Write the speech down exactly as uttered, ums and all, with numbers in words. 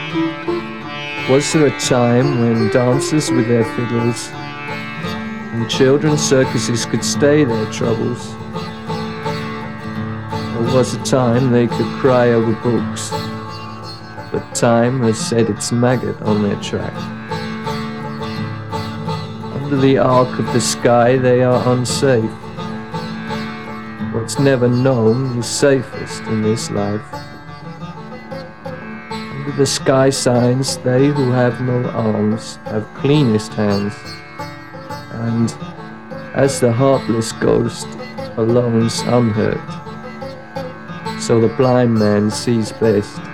Was there a time when dancers with their fiddles and children's circuses could stay their troubles? Or was a time they could cry over books, but time has set its maggot on their track? Under the arc of the sky they are unsafe. What's never known is safest in this life. Under the sky signs, they who have no arms have cleanest hands, and as the heartless ghost alone's unhurt, so the blind man sees best.